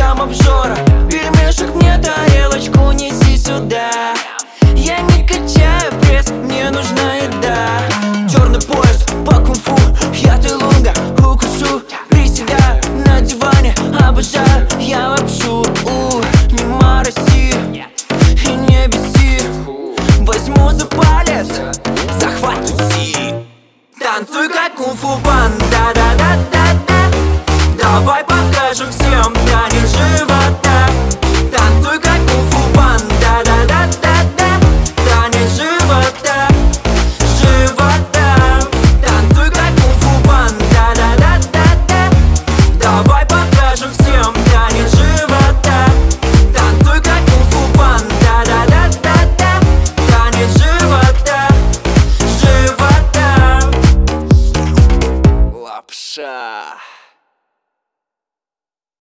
дам обжора. Пельмешек мне тарелочку неси сюда. Я не качаю пресс, мне нужна еда. Черный пояс по кунг-фу, я Тайлунга, укушу. Приседаю на диване, обожаю я лапшу. Не мороси и не беси, возьму за палец, захвату си. Танцуй как кунг-фу панда, да-да-да-да. Давай покажем всем танец живота. Танцуй как кунг-фу панда, да-да-да-да. Танец живота, живота. Танцуй как кунг-фу панда, да-да-да-да. Давай покажем всем танец живота. Танцуй как кунг-фу панда, да-да-да-да. Танец живота, живота. Лапша.